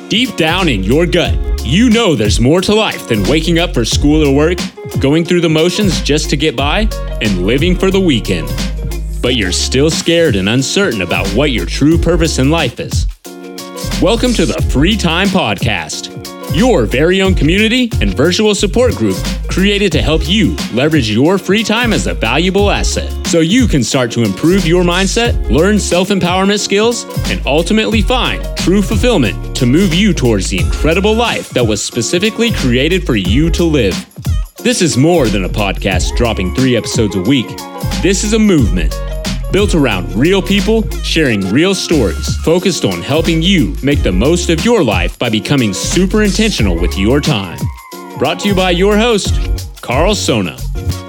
Deep down in your gut, you know there's more to life than waking up for school or work, going through the motions just to get by, and living for the weekend. But you're still scared and uncertain about what your true purpose in life is. Welcome to the Free Time Podcast, your very own community and virtual support group created to help you leverage your free time as a valuable asset so you can start to improve your mindset, learn self-empowerment skills, and ultimately find true fulfillment to move you towards the incredible life that was specifically created for you to live. This is more than a podcast dropping 3 episodes a week. This is a movement built around real people, sharing real stories, focused on helping you make the most of your life by becoming super intentional with your time. Brought to you by your host, Carl Sona.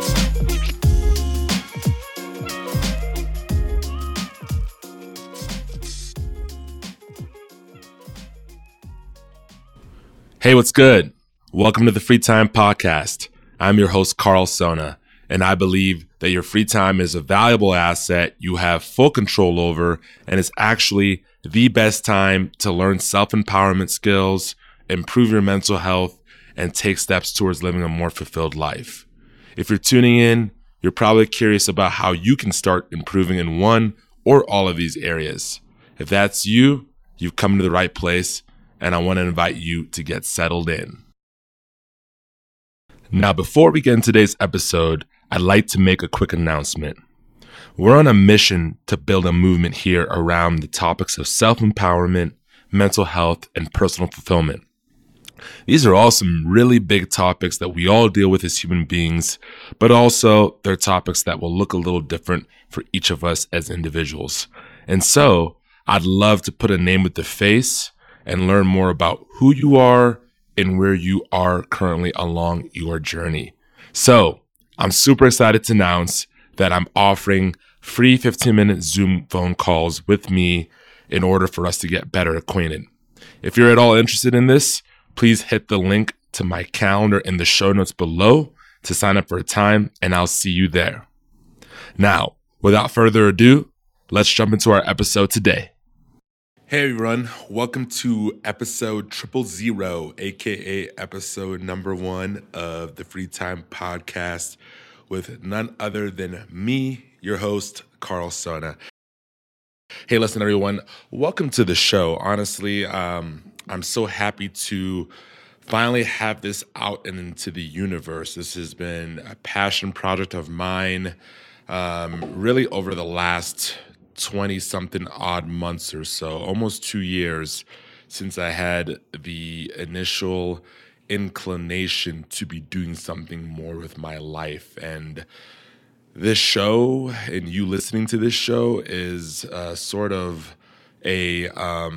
Hey, what's good? Welcome to the Free Time Podcast. I'm your host, Carl Sona, and I believe that your free time is a valuable asset you have full control over, and it's actually the best time to learn self-empowerment skills, improve your mental health, and take steps towards living a more fulfilled life. If you're tuning in, you're probably curious about how you can start improving in one or all of these areas. If that's you, you've come to the right place, and I want to invite you to get settled in. Now, before we get into today's episode, I'd like to make a quick announcement. We're on a mission to build a movement here around the topics of self-empowerment, mental health, and personal fulfillment. These are all some really big topics that we all deal with as human beings, but also they're topics that will look a little different for each of us as individuals. And so I'd love to put a name with the face and learn more about who you are and where you are currently along your journey. So I'm super excited to announce that I'm offering free 15-minute Zoom phone calls with me in order for us to get better acquainted. If you're at all interested in this, please hit the link to my calendar in the show notes below to sign up for a time, and I'll see you there. Now, without further ado, let's jump into our episode today. Hey everyone, welcome to episode 000, aka episode number 1 of the Free Time Podcast with none other than me, your host, Carl Sona. Hey, listen everyone, welcome to the show. Honestly, I'm so happy to finally have this out and into the universe. This has been a passion project of mine, really over the last 20-something odd months or so, almost 2 years since I had the initial inclination to be doing something more with my life. And this show and you listening to this show is sort of a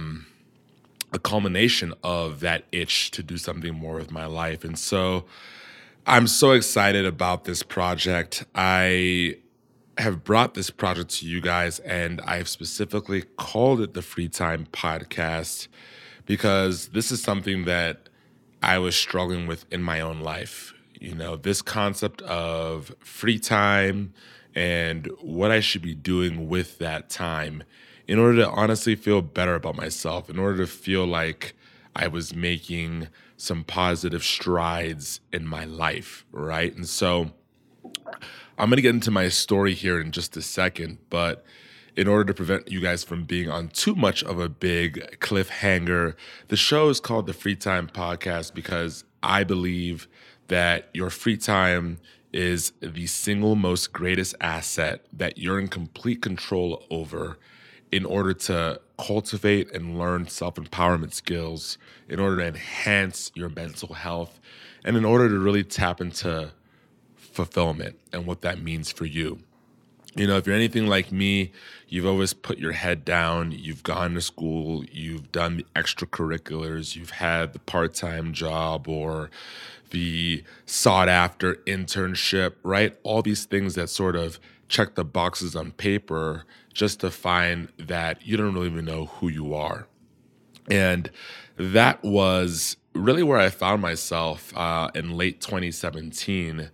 culmination of that itch to do something more with my life. And so I'm so excited about this project. I have brought this project to you guys, and I've specifically called it the Free Time Podcast because this is something that I was struggling with in my own life. You know, this concept of free time and what I should be doing with that time in order to honestly feel better about myself, in order to feel like I was making some positive strides in my life, right? And so I'm going to get into my story here in just a second, but in order to prevent you guys from being on too much of a big cliffhanger, the show is called the Free Time Podcast because I believe that your free time is the single most greatest asset that you're in complete control over in order to cultivate and learn self-empowerment skills, in order to enhance your mental health, and in order to really tap into fulfillment and what that means for you. You know, if you're anything like me, you've always put your head down, you've gone to school, you've done the extracurriculars, you've had the part-time job or the sought-after internship, right? All these things that sort of check the boxes on paper just to find that you don't really even know who you are. And that was really where I found myself in late 2017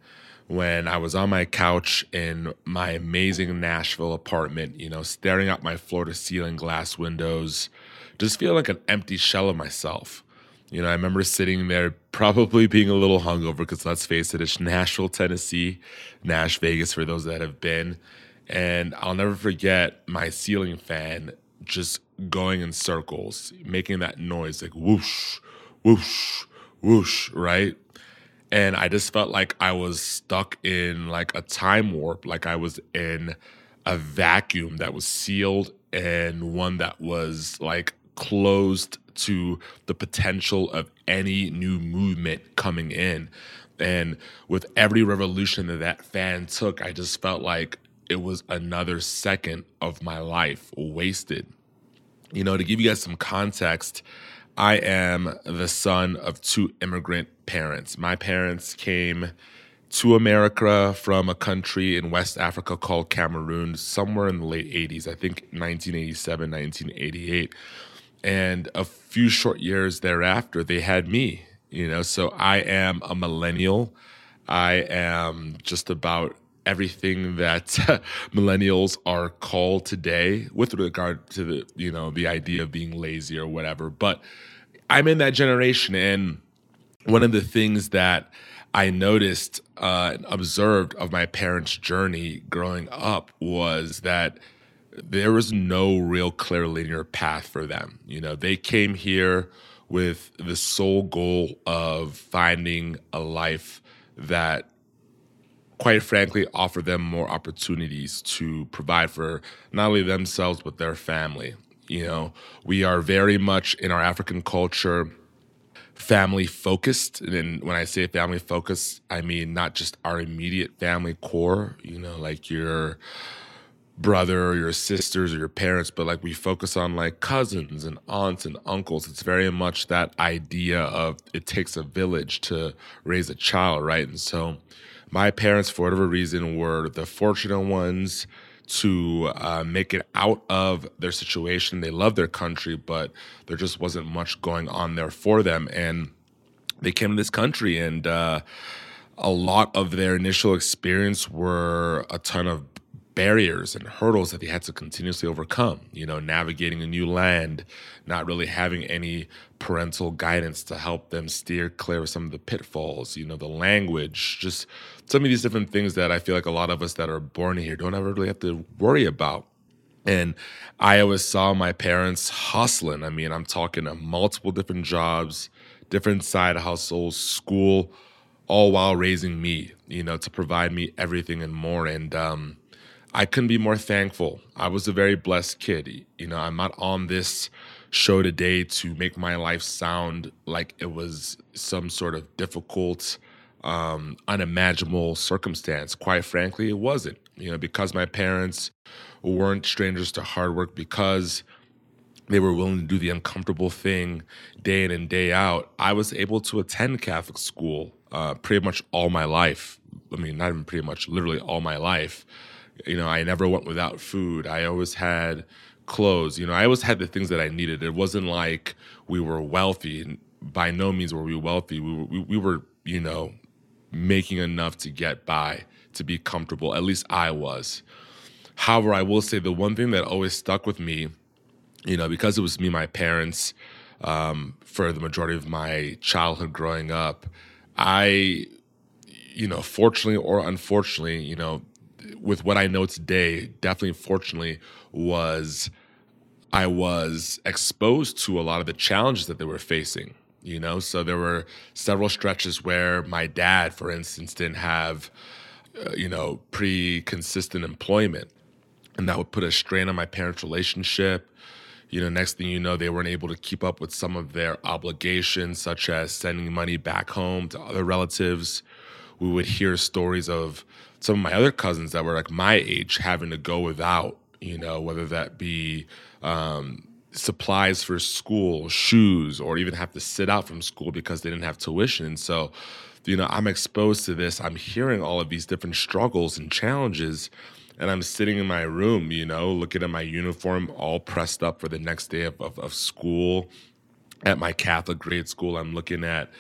when I was on my couch in my amazing Nashville apartment, staring out my floor to ceiling glass windows, just feeling like an empty shell of myself. I remember sitting there probably being a little hungover because let's face it, it's Nashville, Tennessee, Nash Vegas for those that have been. And I'll never forget my ceiling fan just going in circles, making that noise like whoosh, whoosh, whoosh, right? And I just felt like I was stuck in like a time warp, like I was in a vacuum that was sealed and one that was like closed to the potential of any new movement coming in. And with every revolution that fan took, I just felt like it was another second of my life wasted. To give you guys some context, I am the son of two immigrant parents. My parents came to America from a country in West Africa called Cameroon somewhere in the late 80s, I think 1987, 1988. And a few short years thereafter, they had me, so I am a millennial. I am just about everything that millennials are called today with regard to the idea of being lazy or whatever. But I'm in that generation. And one of the things that I noticed and observed of my parents' journey growing up was that there was no real clear linear path for them. They came here with the sole goal of finding a life that, quite frankly, offered them more opportunities to provide for not only themselves, but their family. We are very much in our African culture family focused. And when I say family focused, I mean not just our immediate family core, like your brother or your sisters or your parents, but like we focus on like cousins and aunts and uncles. It's very much that idea of it takes a village to raise a child, right? And so my parents, for whatever reason, were the fortunate ones to make it out of their situation. They love their country, but there just wasn't much going on there for them. And they came to this country, and a lot of their initial experience were a ton of barriers and hurdles that they had to continuously overcome, navigating a new land, not really having any parental guidance to help them steer clear of some of the pitfalls, the language, just some of these different things that I feel like a lot of us that are born here don't ever really have to worry about. And I always saw my parents hustling. I mean, I'm talking multiple different jobs, different side hustles, school, all while raising me, to provide me everything and more. And I couldn't be more thankful. I was a very blessed kid. I'm not on this show today to make my life sound like it was some sort of difficult, unimaginable circumstance. Quite frankly, it wasn't. Because my parents weren't strangers to hard work, because they were willing to do the uncomfortable thing day in and day out, I was able to attend Catholic school pretty much all my life. I mean, not even pretty much, literally all my life. I never went without food. I always had clothes. I always had the things that I needed. It wasn't like we were wealthy. By no means were we wealthy. We were, making enough to get by, to be comfortable. At least I was. However, I will say the one thing that always stuck with me, because it was me, my parents, for the majority of my childhood growing up, I, fortunately or unfortunately, with what I know today, definitely fortunately, I was exposed to a lot of the challenges that they were facing, So there were several stretches where my dad, for instance, didn't have, pretty consistent employment. And that would put a strain on my parents' relationship. Next thing you know, they weren't able to keep up with some of their obligations, such as sending money back home to other relatives. We would hear stories of some of my other cousins that were like my age having to go without, whether that be supplies for school, shoes, or even have to sit out from school because they didn't have tuition. And so, I'm exposed to this. I'm hearing all of these different struggles and challenges. And I'm sitting in my room, looking at my uniform all pressed up for the next day of school at my Catholic grade school. I'm looking at,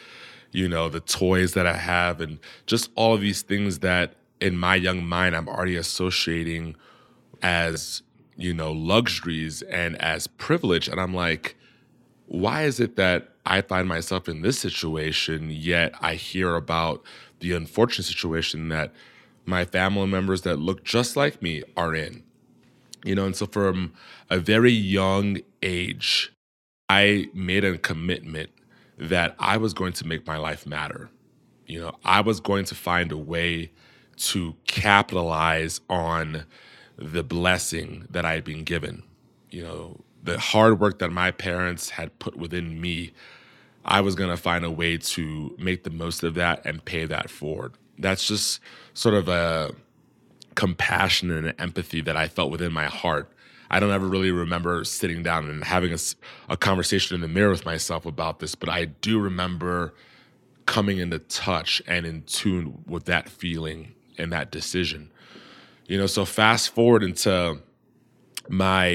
the toys that I have, and just all of these things that in my young mind I'm already associating as, luxuries and as privilege. And I'm like, why is it that I find myself in this situation, yet I hear about the unfortunate situation that my family members that look just like me are in? And so from a very young age, I made a commitment that I was going to make my life matter. I was going to find a way to capitalize on the blessing that I had been given. The hard work that my parents had put within me, I was going to find a way to make the most of that and pay that forward. That's just sort of a compassion and empathy that I felt within my heart. I don't ever really remember sitting down and having a conversation in the mirror with myself about this, but I do remember coming into touch and in tune with that feeling and that decision. So fast forward into my,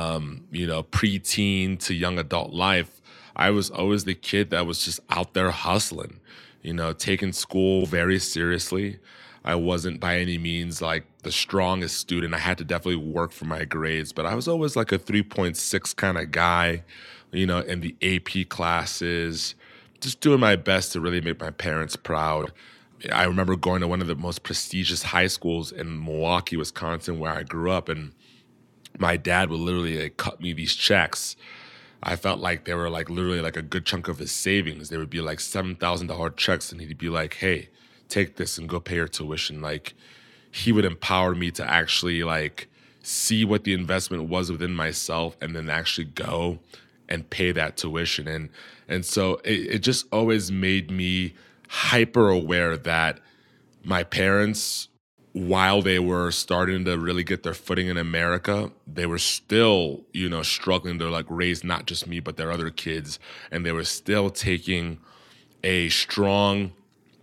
preteen to young adult life, I was always the kid that was just out there hustling, taking school very seriously. I wasn't by any means like the strongest student. I had to definitely work for my grades, but I was always like a 3.6 kind of guy, in the AP classes, just doing my best to really make my parents proud. I remember going to one of the most prestigious high schools in Milwaukee, Wisconsin, where I grew up, and my dad would literally cut me these checks. I felt like they were like literally like a good chunk of his savings. They would be like $7,000 checks, and he'd be like, "Hey, take this and go pay your tuition." Like, he would empower me to actually like see what the investment was within myself and then actually go and pay that tuition. And so it just always made me hyper aware that my parents, while they were starting to really get their footing in America, they were still, struggling to like raise not just me, but their other kids. And they were still taking a strong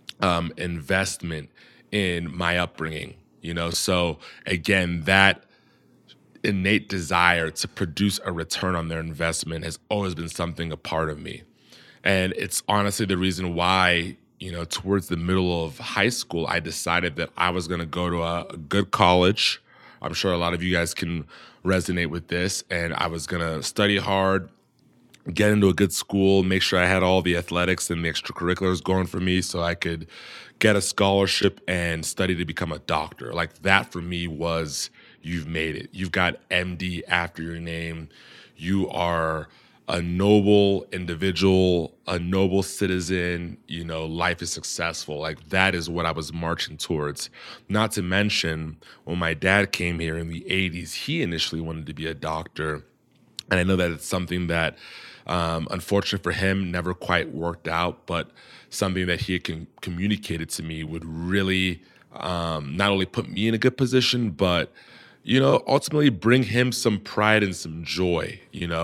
investment in my upbringing, So again, that innate desire to produce a return on their investment has always been something a part of me. And it's honestly the reason why, towards the middle of high school, I decided that I was going to go to a good college. I'm sure a lot of you guys can resonate with this. And I was going to study hard, get into a good school, make sure I had all the athletics and the extracurriculars going for me so I could get a scholarship and study to become a doctor. Like, that for me was, you've made it. You've got MD after your name. You are a noble individual, a noble citizen, life is successful. Like, that is what I was marching towards. Not to mention, when my dad came here in the 80s, he initially wanted to be a doctor. And I know that it's something that, unfortunately for him, never quite worked out, but something that he had communicated to me would really not only put me in a good position, but, ultimately bring him some pride and some joy,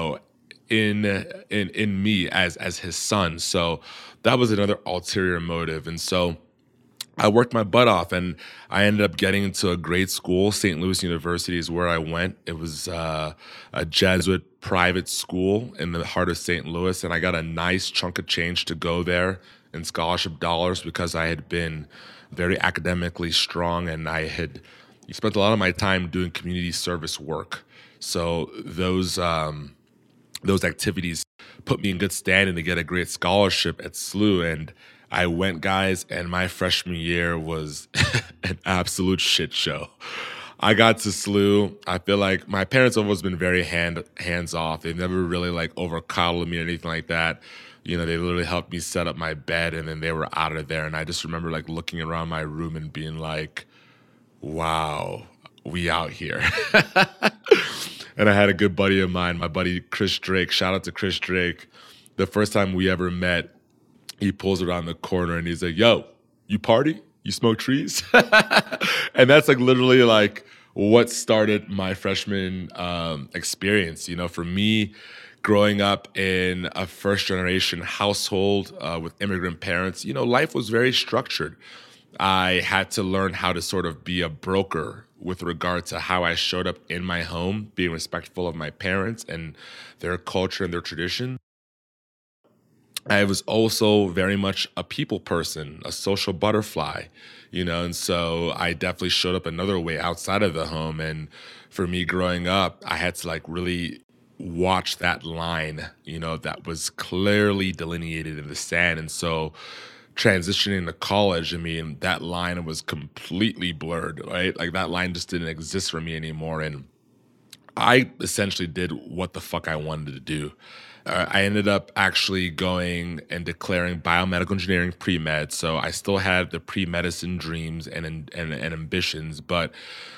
in me as his son. So that was another ulterior motive. And so I worked my butt off, and I ended up getting into a great school. St. Louis University is where I went. It was a Jesuit private school in the heart of St. Louis, and I got a nice chunk of change to go there in scholarship dollars because I had been very academically strong, and I had spent a lot of my time doing community service work. So those activities put me in good standing to get a great scholarship at SLU. And I went, guys, and my freshman year was an absolute shit show. I got to SLU. I feel like my parents have always been very hands off. They've never really like over coddled me or anything like that. They literally helped me set up my bed, and then they were out of there. And I just remember like looking around my room and being like, wow, we out here. And I had a good buddy of mine, my buddy Chris Drake. Shout out to Chris Drake. The first time we ever met, he pulls around the corner and he's like, "Yo, you party? You smoke trees?" And that's like literally like what started my freshman experience. For me, growing up in a first generation household with immigrant parents, life was very structured. I had to learn how to sort of be a broker with regard to how I showed up in my home, being respectful of my parents and their culture and their tradition. I was also very much a people person, a social butterfly, and so I definitely showed up another way outside of the home. And for me growing up, I had to like really watch that line, that was clearly delineated in the sand. And so transitioning to college, I mean, that line was completely blurred, right? Like that line just didn't exist for me anymore. And I essentially did what the fuck I wanted to do. I ended up actually going and declaring biomedical engineering pre-med. So I still had the pre-medicine dreams and ambitions, but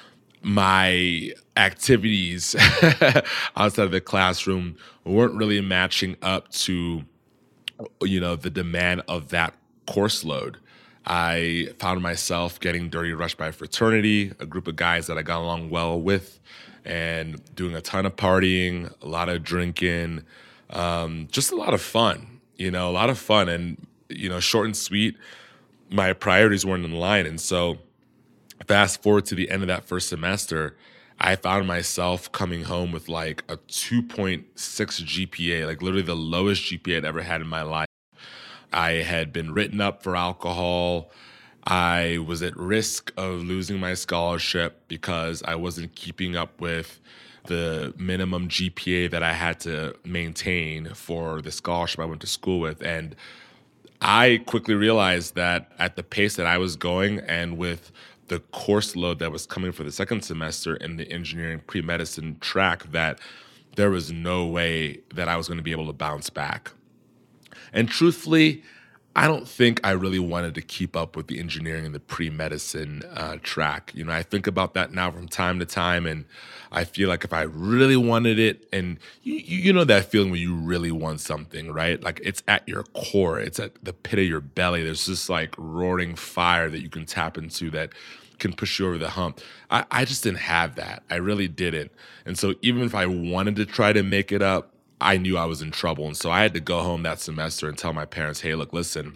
my activities outside of the classroom weren't really matching up to, the demand of that course load. I found myself getting dirty rushed by a fraternity, a group of guys that I got along well with, and doing a ton of partying, a lot of drinking, just a lot of fun, a lot of fun. And, short and sweet, my priorities weren't in line. And so fast forward to the end of that first semester, I found myself coming home with like a 2.6 GPA, like literally the lowest GPA I'd ever had in my life. I had been written up for alcohol. I was at risk of losing my scholarship because I wasn't keeping up with the minimum GPA that I had to maintain for the scholarship I went to school with. And I quickly realized that at the pace that I was going and with the course load that was coming for the second semester in the engineering pre-medicine track, that there was no way that I was going to be able to bounce back. And truthfully, I don't think I really wanted to keep up with the engineering and the pre-medicine track. I think about that now from time to time, and I feel like if I really wanted it, and you know that feeling when you really want something, right? Like it's at your core, it's at the pit of your belly. There's this like roaring fire that you can tap into that can push you over the hump. I just didn't have that. I really didn't. And so even if I wanted to try to make it up, I knew I was in trouble. And so I had to go home that semester and tell my parents, hey, look, listen,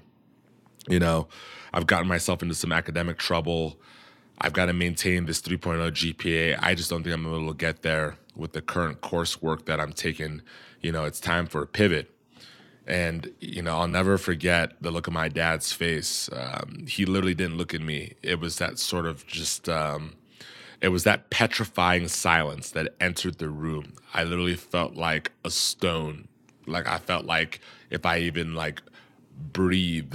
I've gotten myself into some academic trouble. I've got to maintain this 3.0 GPA. I just don't think I'm able to get there with the current coursework that I'm taking. It's time for a pivot. And, I'll never forget the look of my dad's face. He literally didn't look at me. It was that sort of just... it was that petrifying silence that entered the room. I literally felt like a stone. Like I felt like if I even like breathed,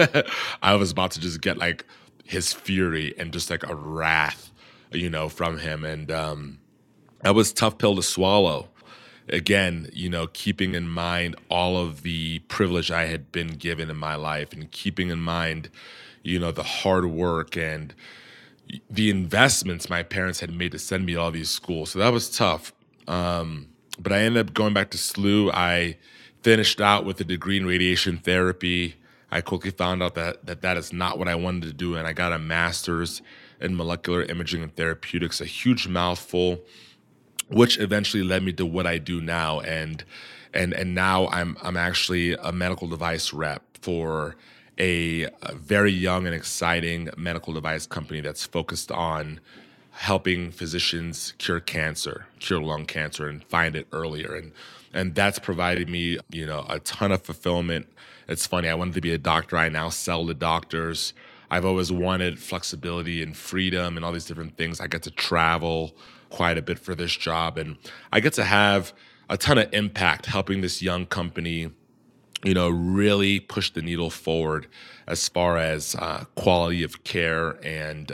I was about to just get like his fury and just like a wrath, from him. And that was a tough pill to swallow. Again, keeping in mind all of the privilege I had been given in my life and keeping in mind, the hard work and the investments my parents had made to send me to all these schools. So that was tough. But I ended up going back to SLU. I finished out with a degree in radiation therapy. I quickly found out that is not what I wanted to do. And I got a master's in molecular imaging and therapeutics, a huge mouthful, which eventually led me to what I do now. And now I'm actually a medical device rep for a very young and exciting medical device company that's focused on helping physicians cure lung cancer, and find it earlier. And that's provided me, a ton of fulfillment. It's funny, I wanted to be a doctor. I now sell to doctors. I've always wanted flexibility and freedom and all these different things. I get to travel quite a bit for this job, and I get to have a ton of impact helping this young company really push the needle forward as far as quality of care and,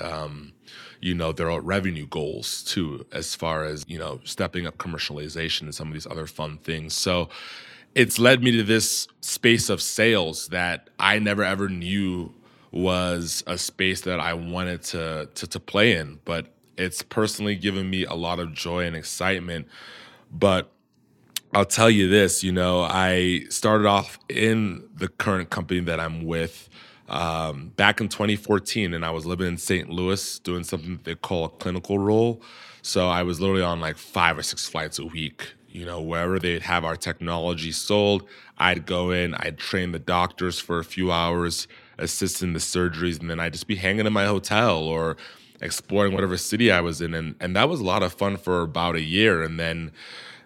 their revenue goals too, as far as, stepping up commercialization and some of these other fun things. So it's led me to this space of sales that I never ever knew was a space that I wanted to play in, but it's personally given me a lot of joy and excitement. But I'll tell you this, I started off in the current company that I'm with back in 2014, and I was living in St. Louis doing something that they call a clinical role. So I was literally on like 5 or 6 flights a week, wherever they'd have our technology sold. I'd go in, I'd train the doctors for a few hours, assist in the surgeries, and then I'd just be hanging in my hotel or exploring whatever city I was in. And that was a lot of fun for about a year. And then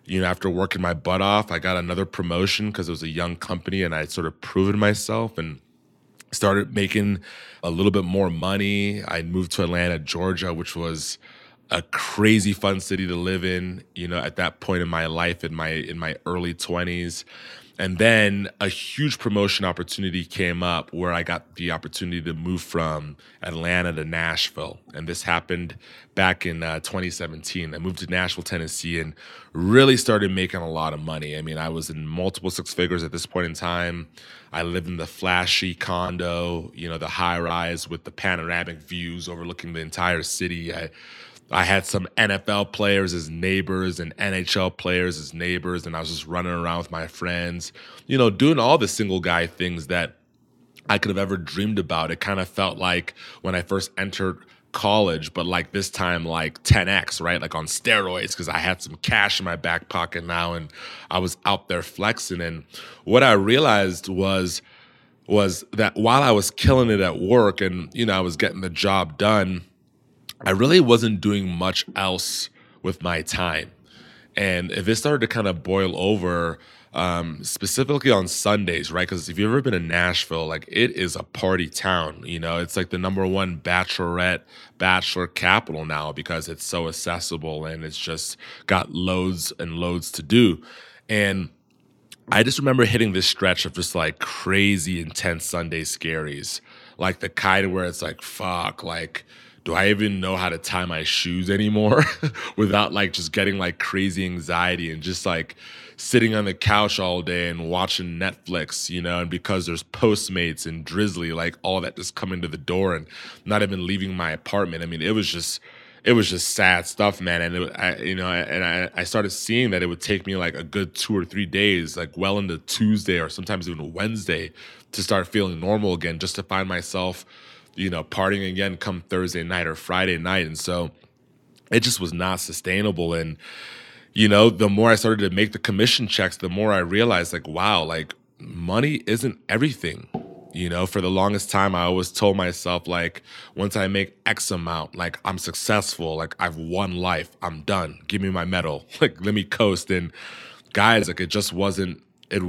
After working my butt off, I got another promotion because it was a young company and I sort of proven myself and started making a little bit more money. I moved to Atlanta, Georgia, which was a crazy fun city to live in, at that point in my life, in my early 20s. And then a huge promotion opportunity came up where I got the opportunity to move from Atlanta to Nashville. And this happened back in 2017. I moved to Nashville, Tennessee, and really started making a lot of money. I mean, I was in multiple six figures at this point in time. I lived in the flashy condo, the high rise with the panoramic views overlooking the entire city. I had some NFL players as neighbors and NHL players as neighbors, and I was just running around with my friends, doing all the single guy things that I could have ever dreamed about. It kind of felt like when I first entered college, but like this time like 10x, right? Like on steroids, because I had some cash in my back pocket now and I was out there flexing. And what I realized was that while I was killing it at work and, I was getting the job done, I really wasn't doing much else with my time. And if it started to kind of boil over, specifically on Sundays, right? Because if you've ever been in Nashville, like it is a party town, it's like the number one bachelor capital now because it's so accessible and it's just got loads and loads to do. And I just remember hitting this stretch of just like crazy intense Sunday scaries, like the kind where it's like, fuck, like, do I even know how to tie my shoes anymore without like just getting like crazy anxiety and just like sitting on the couch all day and watching Netflix, and because there's Postmates and Drizzly, like all that just coming to the door and not even leaving my apartment. I mean, it was just sad stuff, man. And I started seeing that it would take me like a good 2 or 3 days, like well into Tuesday or sometimes even Wednesday to start feeling normal again, just to find myself partying again come Thursday night or Friday night. And so it just was not sustainable. And, the more I started to make the commission checks, the more I realized like, wow, like money isn't everything. For the longest time, I always told myself like, once I make X amount, like I'm successful, like I've won life, I'm done. Give me my medal. Like, let me coast. And guys, like it wasn't,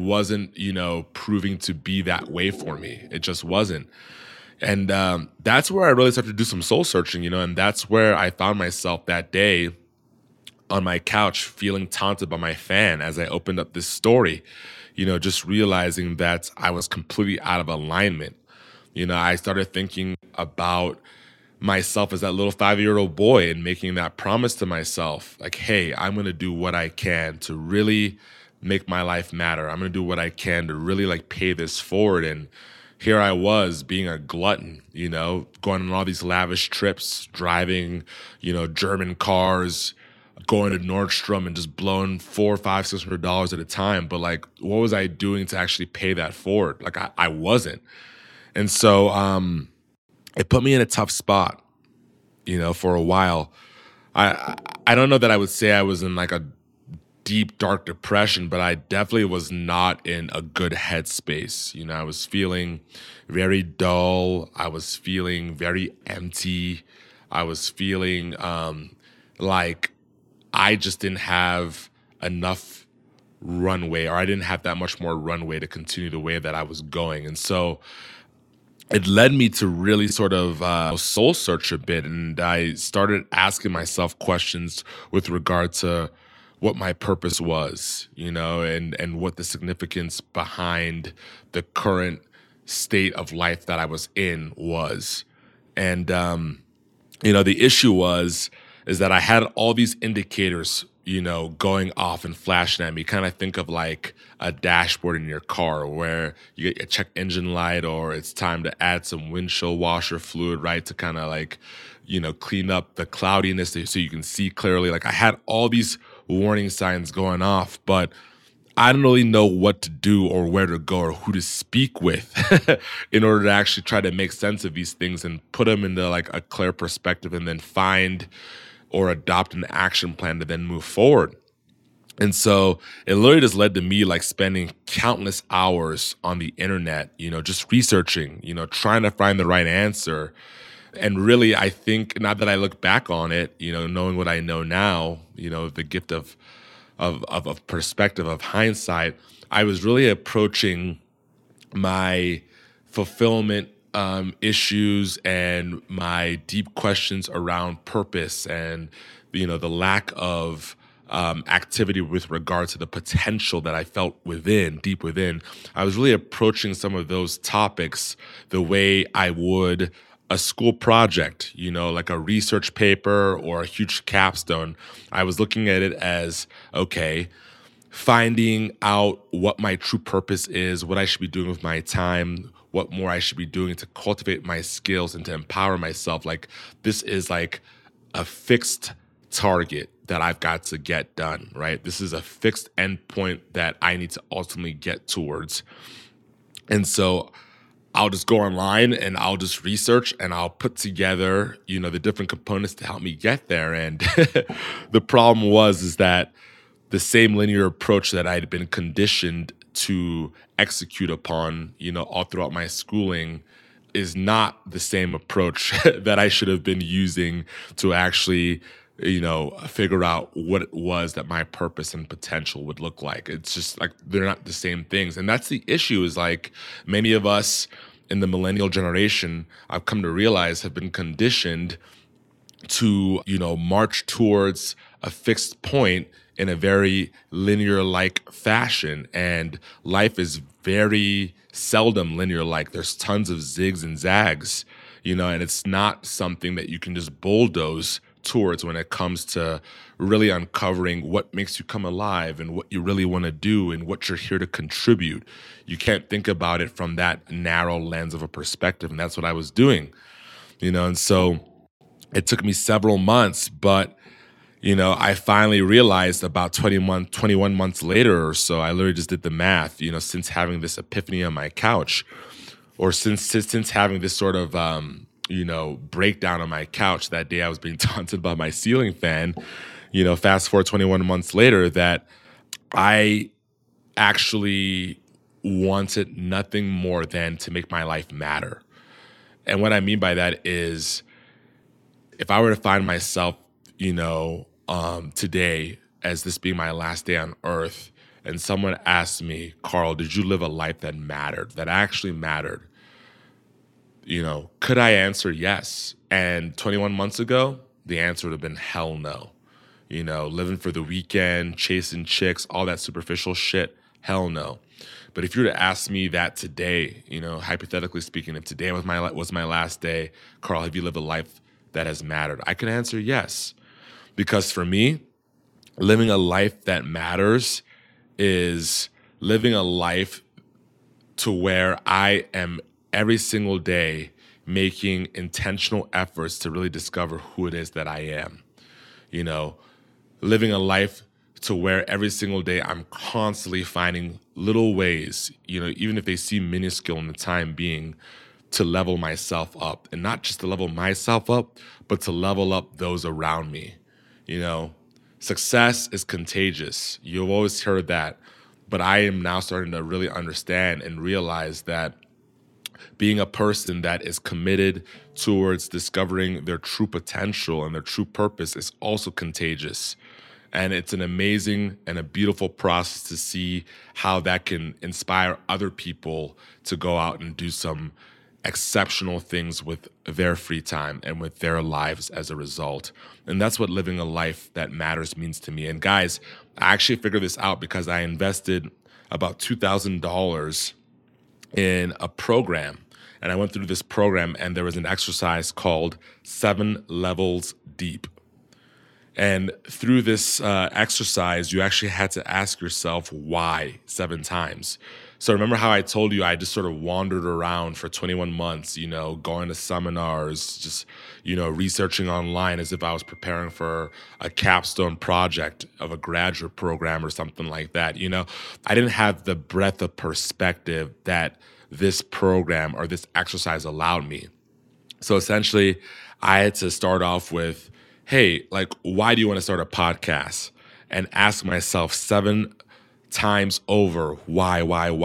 proving to be that way for me. It just wasn't. And that's where I really started to do some soul searching, and that's where I found myself that day on my couch feeling taunted by my fan as I opened up this story, just realizing that I was completely out of alignment. I started thinking about myself as that little 5-year-old boy and making that promise to myself, like, hey, I'm going to do what I can to really make my life matter. I'm going to do what I can to really like pay this forward. And here I was being a glutton, going on all these lavish trips, driving, German cars, going to Nordstrom and just blowing $400, $500, $600 at a time. But like, what was I doing to actually pay that forward? Like I wasn't. And so it put me in a tough spot, for a while. I don't know that I would say I was in like a deep, dark depression, but I definitely was not in a good headspace. I was feeling very dull. I was feeling very empty. I was feeling like I just didn't have enough runway, or I didn't have that much more runway to continue the way that I was going. And so it led me to really sort of soul search a bit. And I started asking myself questions with regard to what my purpose was, and what the significance behind the current state of life that I was in was. And, the issue is that I had all these indicators, going off and flashing at me. Kind of think of like a dashboard in your car where you get your check engine light, or it's time to add some windshield washer fluid, right? To kind of like, clean up the cloudiness so you can see clearly. Like I had all these warning signs going off, but I don't really know what to do or where to go or who to speak with in order to actually try to make sense of these things and put them into like a clear perspective and then find or adopt an action plan to then move forward. And so it literally just led to me like spending countless hours on the internet, just researching, trying to find the right answer. And really, I think, now that I look back on it, knowing what I know now, the gift of of perspective, of hindsight, I was really approaching my fulfillment issues and my deep questions around purpose and the lack of activity with regard to the potential that I felt deep within. I was really approaching some of those topics the way I would a school project, like a research paper or a huge capstone. I was looking at it as, okay, finding out what my true purpose is, what I should be doing with my time, what more I should be doing to cultivate my skills and to empower myself. Like, this is like a fixed target that I've got to get done, right? This is a fixed endpoint that I need to ultimately get towards. And so I'll just go online and I'll just research and I'll put together, the different components to help me get there. And the problem is that the same linear approach that I had been conditioned to execute upon, all throughout my schooling is not the same approach that I should have been using to actually, figure out what it was that my purpose and potential would look like. It's just like they're not the same things. And that's the issue, is like many of us in the millennial generation, I've come to realize, have been conditioned to, march towards a fixed point in a very linear-like fashion. And life is very seldom linear-like. There's tons of zigs and zags, and it's not something that you can just bulldoze towards when it comes to really uncovering what makes you come alive and what you really want to do and what you're here to contribute. You can't think about it from that narrow lens of a perspective, and that's what I was doing, and so it took me several months, but I finally realized about 21 months later or so, I literally just did the math, since having this epiphany on my couch, or since having this sort of breakdown on my couch that day I was being taunted by my ceiling fan, fast forward 21 months later, that I actually wanted nothing more than to make my life matter. And what I mean by that is, if I were to find myself, today as this being my last day on earth, and someone asked me, Carl, did you live a life that mattered, that actually mattered? Could I answer yes? And 21 months ago, the answer would have been hell no. Living for the weekend, chasing chicks, all that superficial shit, hell no. But if you were to ask me that today, hypothetically speaking, if today was my last day, Carl, have you lived a life that has mattered? I could answer yes. Because for me, living a life that matters is living a life to where I am every single day making intentional efforts to really discover who it is that I am. Living a life to where every single day I'm constantly finding little ways, even if they seem minuscule in the time being, to level myself up. And not just to level myself up, but to level up those around me. Success is contagious. You've always heard that. But I am now starting to really understand and realize that being a person that is committed towards discovering their true potential and their true purpose is also contagious. And it's an amazing and a beautiful process to see how that can inspire other people to go out and do some exceptional things with their free time and with their lives as a result. And that's what living a life that matters means to me. And guys, I actually figured this out because I invested about $2,000 in a program. And I went through this program, and there was an exercise called 7 Levels Deep. And through this exercise, you actually had to ask yourself why 7 times. So remember how I told you I just sort of wandered around for 21 months, going to seminars, just, researching online as if I was preparing for a capstone project of a graduate program or something like that. I didn't have the breadth of perspective that this program or this exercise allowed me. So essentially, I had to start off with, hey, why do you want to start a podcast? And ask myself 7 times over why.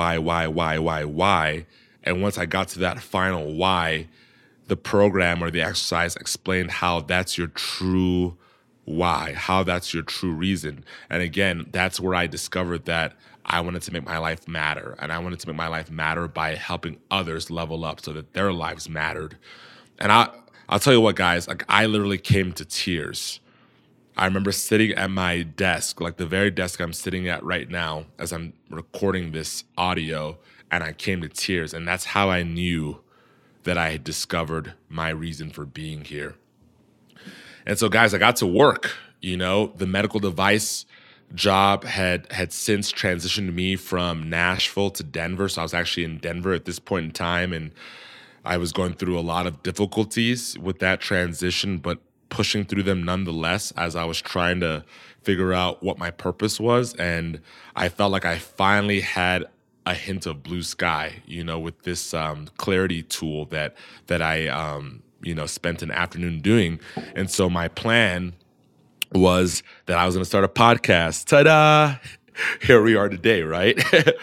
And once I got to that final why, the program or the exercise explained how that's your true why, how that's your true reason. And again, that's where I discovered that I wanted to make my life matter. And I wanted to make my life matter by helping others level up so that their lives mattered. And I'll tell you what, guys, like I literally came to tears. I remember sitting at my desk, like the very desk I'm sitting at right now as I'm recording this audio, and I came to tears. And that's how I knew that I had discovered my reason for being here. And so, guys, I got to work. The medical device job had since transitioned me from Nashville to Denver. So I was actually in Denver at this point in time, and I was going through a lot of difficulties with that transition, but pushing through them nonetheless as I was trying to figure out what my purpose was. And I felt like I finally had a hint of blue sky, with this clarity tool that I spent an afternoon doing. And so my plan was that I was going to start a podcast. Ta-da! Here we are today, right?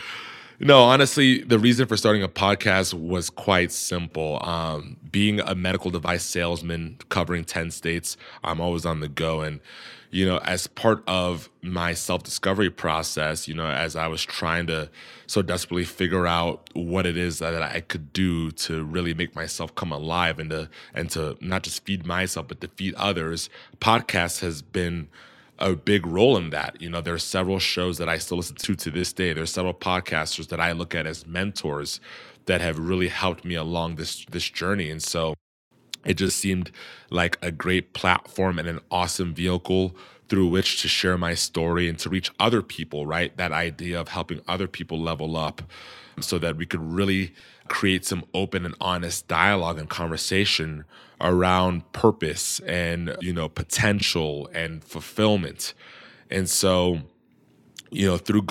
No, honestly, the reason for starting a podcast was quite simple. Being a medical device salesman covering 10 states, I'm always on the go. And, as part of my self-discovery process, as I was trying to so desperately figure out what it is that I could do to really make myself come alive and to not just feed myself, but to feed others, podcast has been a big role in that. There are several shows that I still listen to this day. There's several podcasters that I look at as mentors that have really helped me along this journey. And so it just seemed like a great platform and an awesome vehicle through which to share my story and to reach other people, right? That idea of helping other people level up so that we could really create some open and honest dialogue and conversation around purpose and, potential and fulfillment. And so, through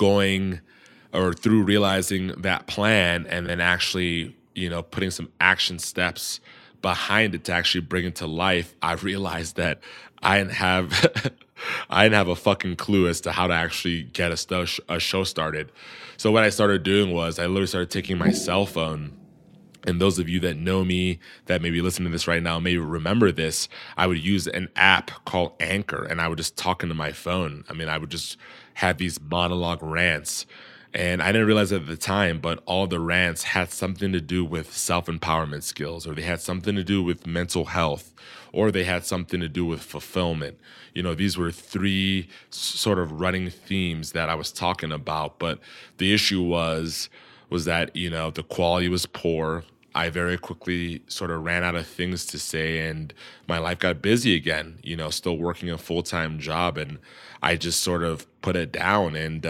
realizing that plan and then actually, putting some action steps behind it to actually bring it to life, I realized that I didn't have a fucking clue as to how to actually get a show started. So what I started doing was I literally started taking my cell phone. And those of you that know me, that may be listening to this right now, may remember this. I would use an app called Anchor, and I would just talk into my phone. I would just have these monologue rants. And I didn't realize it at the time, but all the rants had something to do with self-empowerment skills, or they had something to do with mental health, or they had something to do with fulfillment. These were three sort of running themes that I was talking about. But the issue was that, the quality was poor. I very quickly sort of ran out of things to say, and my life got busy again, still working a full-time job. And I just sort of put it down. And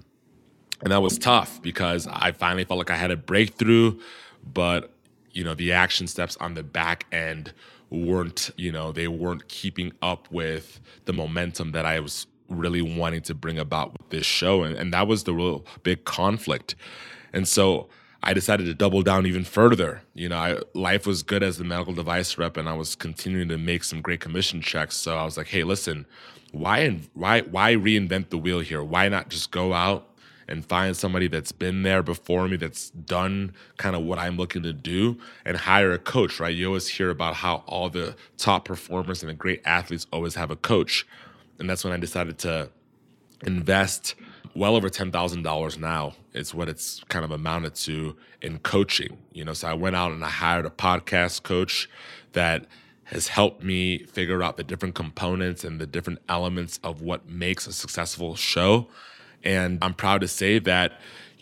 that was tough because I finally felt like I had a breakthrough, but, the action steps on the back end weren't keeping up with the momentum that I was really wanting to bring about with this show. And that was the real big conflict. And so I decided to double down even further. Life was good as the medical device rep, and I was continuing to make some great commission checks. So I was like, hey, listen, why reinvent the wheel here? Why not just go out and find somebody that's been there before me, that's done kind of what I'm looking to do, and hire a coach, right? You always hear about how all the top performers and the great athletes always have a coach. And that's when I decided to invest well over $10,000 now. It's what it's kind of amounted to in coaching. So I went out and I hired a podcast coach that has helped me figure out the different components and the different elements of what makes a successful show. And I'm proud to say that,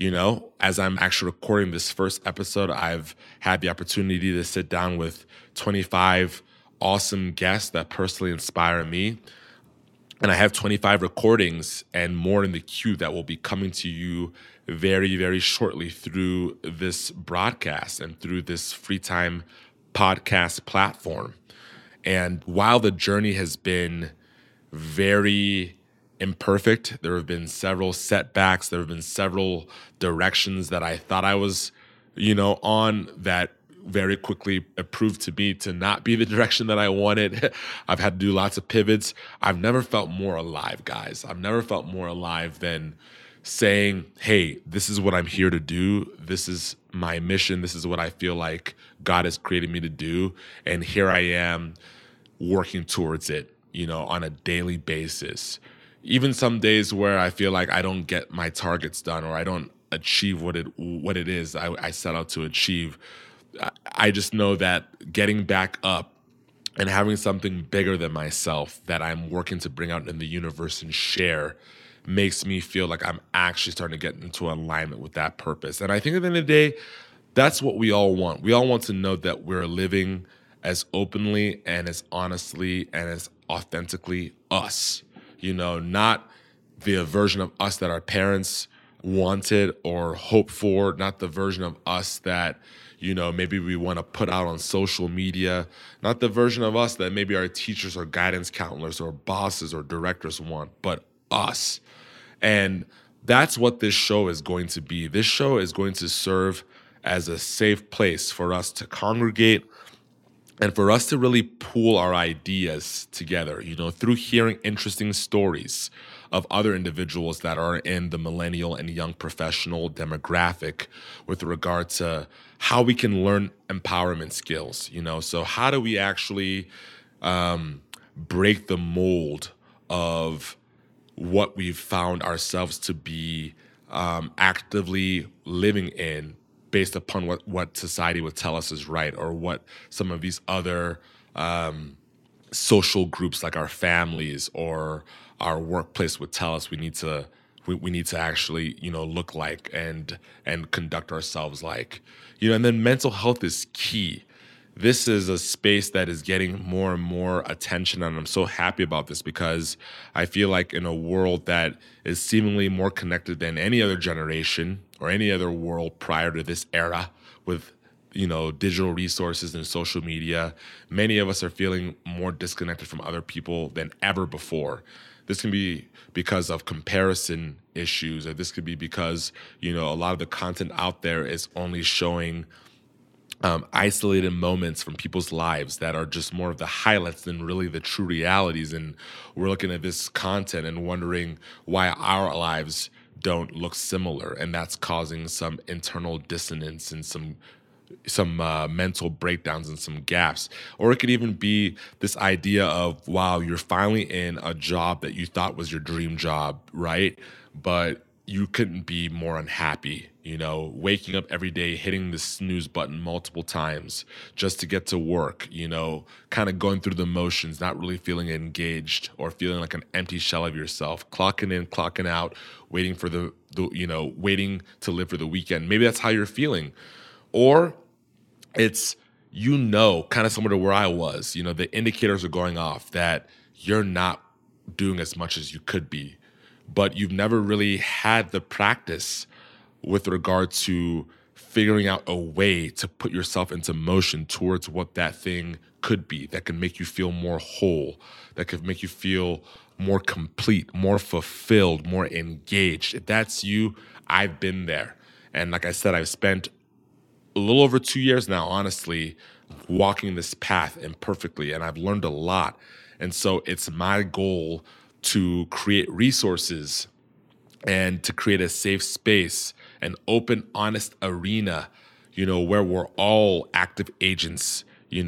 as I'm actually recording this first episode, I've had the opportunity to sit down with 25 awesome guests that personally inspire me. And I have 25 recordings and more in the queue that will be coming to you very, very shortly through this broadcast and through this free time podcast platform. And while the journey has been very imperfect, there have been several setbacks, there have been several directions that I thought I was, on that very quickly proved to me to not be the direction that I wanted. I've had to do lots of pivots. I've never felt more alive, guys. I've never felt more alive than saying, hey, this is what I'm here to do. This is my mission. This is what I feel like God has created me to do. And here I am working towards it. on a daily basis. Even some days where I feel like I don't get my targets done or I don't achieve what it is I set out to achieve. I just know that getting back up and having something bigger than myself that I'm working to bring out in the universe and share makes me feel like I'm actually starting to get into alignment with that purpose. And I think at the end of the day, that's what we all want. We all want to know that we're living as openly and as honestly and as authentically us, not the version of us that our parents wanted or hoped for, not the version of us that, maybe we want to put out on social media, not the version of us that maybe our teachers or guidance counselors or bosses or directors want, but us. And that's what this show is going to be. This show is going to serve as a safe place for us to congregate and for us to really pool our ideas together, through hearing interesting stories of other individuals that are in the millennial and young professional demographic with regard to how we can learn empowerment skills, So how do we actually break the mold of what we've found ourselves to be actively living in based upon what society would tell us is right, or what some of these other social groups like our families or our workplace would tell us we need to actually look like and conduct ourselves like. And then mental health is key. This is a space that is getting more and more attention, and I'm so happy about this because I feel like in a world that is seemingly more connected than any other generation or any other world prior to this era with, digital resources and social media, many of us are feeling more disconnected from other people than ever before. This can be because of comparison issues, or this could be because, a lot of the content out there is only showing isolated moments from people's lives that are just more of the highlights than really the true realities. And we're looking at this content and wondering why our lives don't look similar. And that's causing some internal dissonance and some mental breakdowns and some gaps. Or it could even be this idea of, wow, you're finally in a job that you thought was your dream job, right? But you couldn't be more unhappy, waking up every day, hitting the snooze button multiple times just to get to work, kind of going through the motions, not really feeling engaged or feeling like an empty shell of yourself, clocking in, clocking out, waiting for waiting to live for the weekend. Maybe that's how you're feeling. Or it's, kind of similar to where I was, the indicators are going off that you're not doing as much as you could be, but you've never really had the practice with regard to figuring out a way to put yourself into motion towards what that thing could be that can make you feel more whole, that could make you feel more complete, more fulfilled, more engaged. If that's you, I've been there. And like I said, I've spent a little over 2 years now, honestly, walking this path imperfectly, and I've learned a lot. And so it's my goal to create resources and to create a safe space, an open, honest arena, where we're all active agents,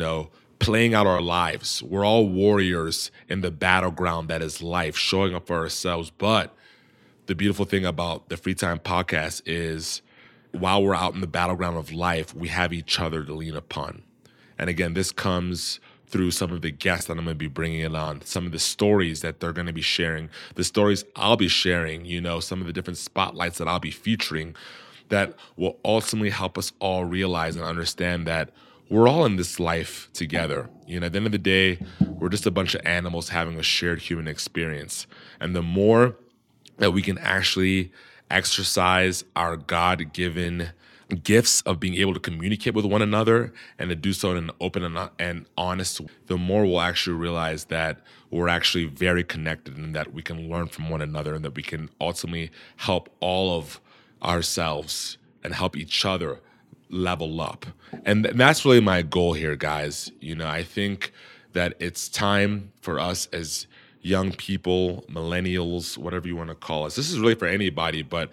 playing out our lives. We're all warriors in the battleground that is life, showing up for ourselves. But the beautiful thing about the Free Time Podcast is while we're out in the battleground of life, we have each other to lean upon. And again, this comes through some of the guests that I'm going to be bringing in on, some of the stories that they're going to be sharing, the stories I'll be sharing, some of the different spotlights that I'll be featuring that will ultimately help us all realize and understand that we're all in this life together. At the end of the day, we're just a bunch of animals having a shared human experience. And the more that we can actually exercise our God-given gifts of being able to communicate with one another and to do so in an open and honest way, the more we'll actually realize that we're actually very connected and that we can learn from one another and that we can ultimately help all of ourselves and help each other level up. And that's really my goal here, guys. I think that it's time for us as young people, millennials, whatever you want to call us. This is really for anybody, but,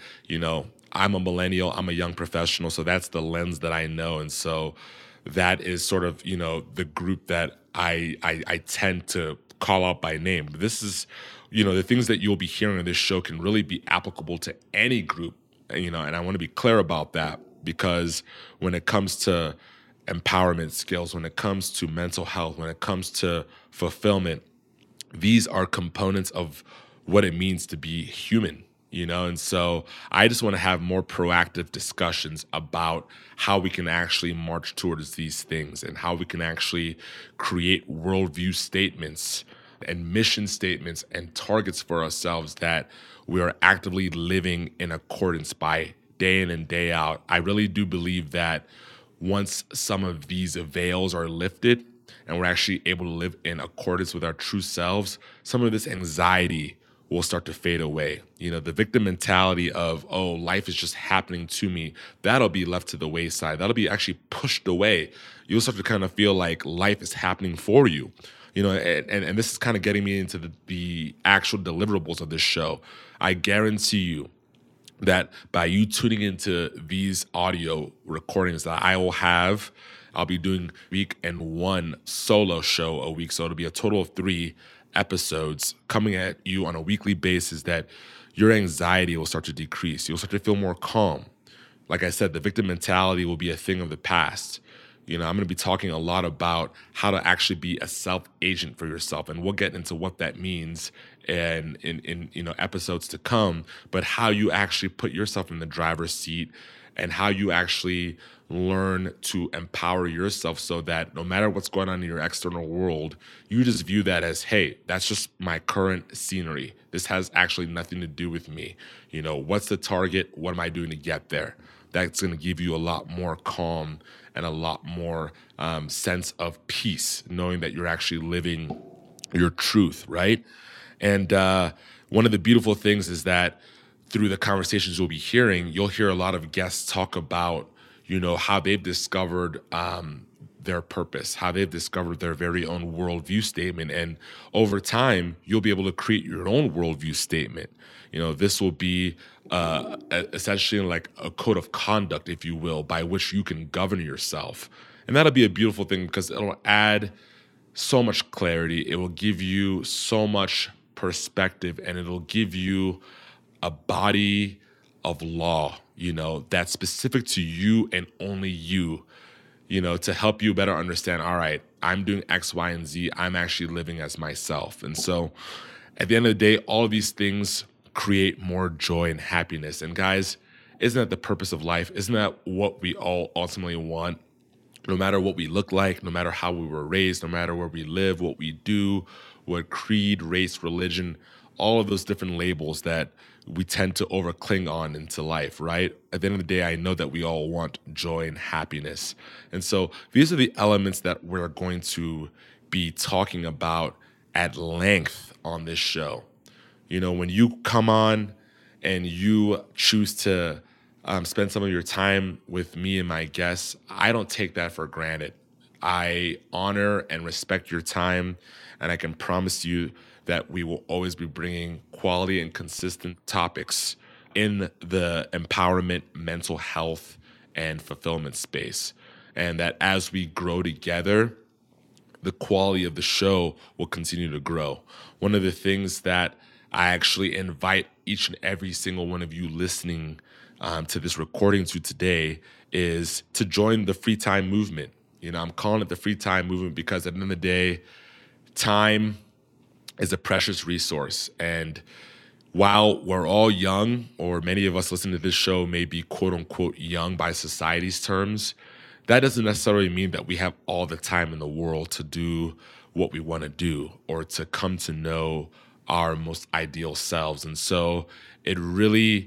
I'm a millennial, I'm a young professional, so that's the lens that I know. And so that is sort of, the group that I tend to call out by name. But this is, the things that you'll be hearing on this show can really be applicable to any group, and I want to be clear about that, because when it comes to empowerment skills, when it comes to mental health, when it comes to fulfillment, these are components of what it means to be human, And so I just want to have more proactive discussions about how we can actually march towards these things and how we can actually create worldview statements and mission statements and targets for ourselves that we are actively living in accordance by day in and day out. I really do believe that once some of these veils are lifted and we're actually able to live in accordance with our true selves, some of this anxiety will start to fade away. The victim mentality of, oh, life is just happening to me, that'll be left to the wayside. That'll be actually pushed away. You'll start to kind of feel like life is happening for you. And this is kind of getting me into the actual deliverables of this show. I guarantee you that by you tuning into these audio recordings that I will have, I'll be doing week and one solo show a week. So it'll be a total of 3 episodes coming at you on a weekly basis, that your anxiety will start to decrease. You'll start to feel more calm. Like I said, the victim mentality will be a thing of the past. I'm going to be talking a lot about how to actually be a self-agent for yourself, and we'll get into what that means in episodes to come, but how you actually put yourself in the driver's seat and how you actually learn to empower yourself so that no matter what's going on in your external world, you just view that as, hey, that's just my current scenery. This has actually nothing to do with me. What's the target? What am I doing to get there? That's going to give you a lot more calm and a lot more sense of peace, knowing that you're actually living your truth, right? And one of the beautiful things is that through the conversations you'll be hearing, you'll hear a lot of guests talk about, how they've discovered their purpose, how they've discovered their very own worldview statement. And over time, you'll be able to create your own worldview statement. This will be essentially like a code of conduct, if you will, by which you can govern yourself. And that'll be a beautiful thing because it'll add so much clarity. It will give you so much perspective, and it'll give you a body of law, that's specific to you and only you, to help you better understand, all right, I'm doing X, Y, and Z. I'm actually living as myself. And so at the end of the day, all of these things create more joy and happiness. And guys, isn't that the purpose of life? Isn't that what we all ultimately want? No matter what we look like, no matter how we were raised, no matter where we live, what we do, what creed, race, religion, all of those different labels that we tend to overcling on into life, right? At the end of the day, I know that we all want joy and happiness. And so these are the elements that we're going to be talking about at length on this show. When you come on and you choose to spend some of your time with me and my guests, I don't take that for granted. I honor and respect your time, and I can promise you that we will always be bringing quality and consistent topics in the empowerment, mental health, and fulfillment space. And that as we grow together, the quality of the show will continue to grow. One of the things that I actually invite each and every single one of you listening to this recording to today is to join the free time movement. I'm calling it the free time movement because at the end of the day, time is a precious resource. And while we're all young, or many of us listening to this show may be quote unquote young by society's terms, that doesn't necessarily mean that we have all the time in the world to do what we want to do or to come to know our most ideal selves. And so it really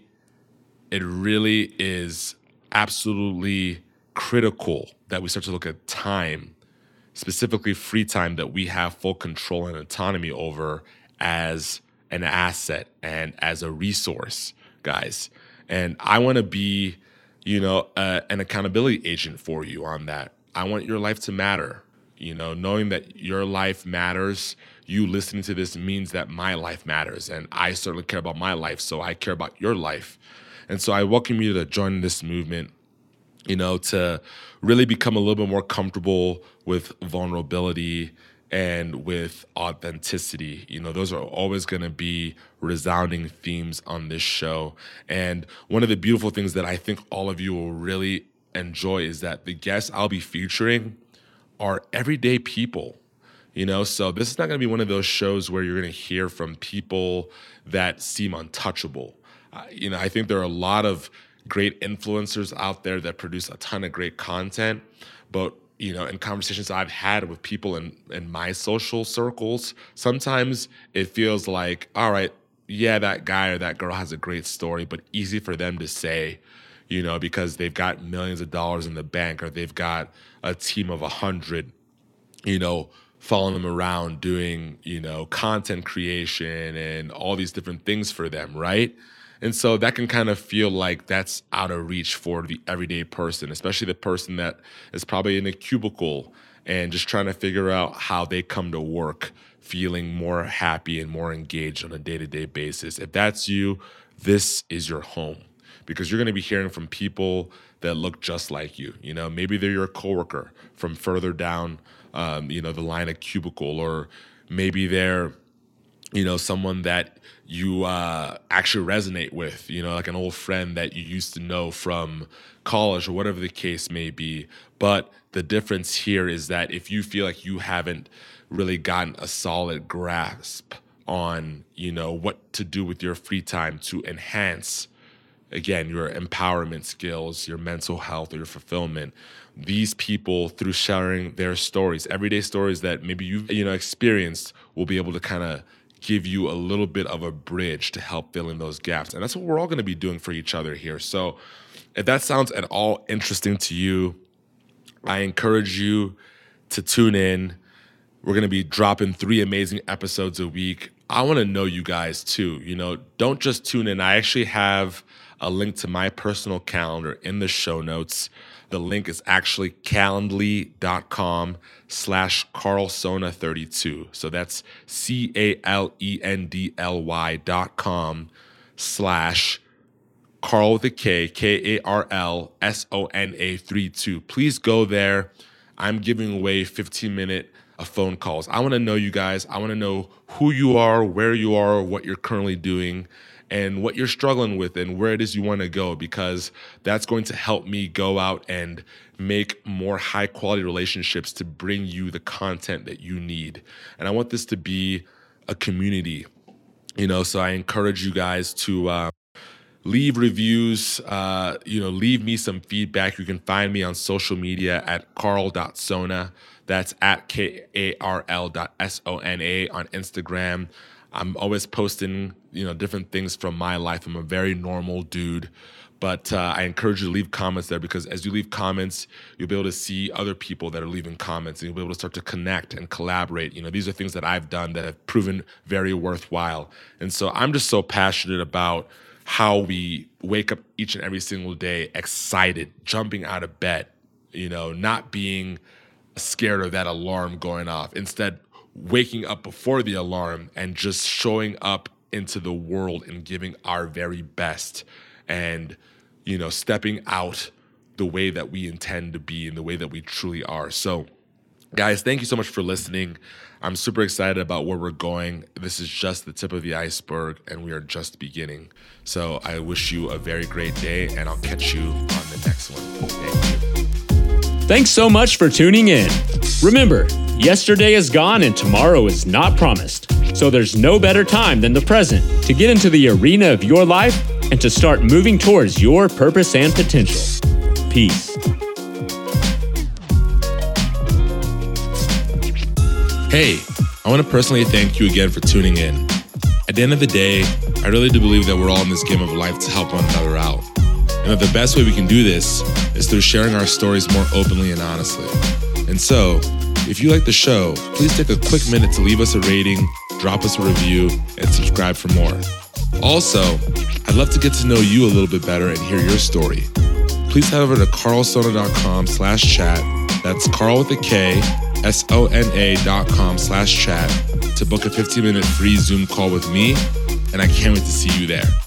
is absolutely critical that we start to look at time, specifically free time, that we have full control and autonomy over as an asset and as a resource, guys. And I want to be, an accountability agent for you on that. I want your life to matter. Knowing that your life matters, you listening to this means that my life matters. And I certainly care about my life, so I care about your life. And so I welcome you to join this movement, to really become a little bit more comfortable with vulnerability and with authenticity. Those are always going to be resounding themes on this show. And one of the beautiful things that I think all of you will really enjoy is that the guests I'll be featuring are everyday people. So this is not going to be one of those shows where you're going to hear from people that seem untouchable. I think there are a lot of great influencers out there that produce a ton of great content, but in conversations I've had with people in my social circles, sometimes it feels like, all right, yeah, that guy or that girl has a great story, but easy for them to say, because they've got millions of dollars in the bank, or they've got a team of 100, following them around doing, content creation and all these different things for them, right? And so that can kind of feel like that's out of reach for the everyday person, especially the person that is probably in a cubicle and just trying to figure out how they come to work feeling more happy and more engaged on a day-to-day basis. If that's you, this is your home, because you're going to be hearing from people that look just like you. Maybe they're your coworker from further down, the line of cubicle, or maybe they're someone that you actually resonate with, like an old friend that you used to know from college or whatever the case may be. But the difference here is that if you feel like you haven't really gotten a solid grasp on, what to do with your free time to enhance, again, your empowerment skills, your mental health, or your fulfillment, these people, through sharing their stories, everyday stories that maybe you've experienced, will be able to kind of give you a little bit of a bridge to help fill in those gaps. And that's what we're all going to be doing for each other here. So if that sounds at all interesting to you, I encourage you to tune in. We're going to be dropping 3 amazing episodes a week. I want to know you guys too. Don't just tune in. I actually have a link to my personal calendar in the show notes. The link is actually calendly.com/CarlSona32. So that's CALENDLY.com/Carl with a K, KARLSONA32. Please go there. I'm giving away 15-minute phone calls. I want to know you guys. I want to know who you are, where you are, what you're currently doing, and what you're struggling with, and where it is you want to go, because that's going to help me go out and make more high quality relationships to bring you the content that you need. And I want this to be a community, so I encourage you guys to leave reviews, leave me some feedback. You can find me on social media at carl.sona. That's at KARL.SONA on Instagram. I'm always posting, different things from my life. I'm a very normal dude, but I encourage you to leave comments there, because as you leave comments, you'll be able to see other people that are leaving comments, and you'll be able to start to connect and collaborate. These are things that I've done that have proven very worthwhile. And so I'm just so passionate about how we wake up each and every single day excited, jumping out of bed, not being scared of that alarm going off. Instead, waking up before the alarm and just showing up into the world and giving our very best, and, stepping out the way that we intend to be and the way that we truly are. So, guys, thank you so much for listening. I'm super excited about where we're going. This is just the tip of the iceberg, and we are just beginning. So I wish you a very great day, and I'll catch you on the next one. Thank you. Thanks so much for tuning in. Remember, yesterday is gone and tomorrow is not promised. So there's no better time than the present to get into the arena of your life and to start moving towards your purpose and potential. Peace. Hey, I want to personally thank you again for tuning in. At the end of the day, I really do believe that we're all in this game of life to help one another out. And that the best way we can do this is through sharing our stories more openly and honestly. And so, if you like the show, please take a quick minute to leave us a rating, drop us a review, and subscribe for more. Also, I'd love to get to know you a little bit better and hear your story. Please head over to carlsona.com/chat. That's Carl with a K, SONA.com/chat to book a 15-minute free Zoom call with me, and I can't wait to see you there.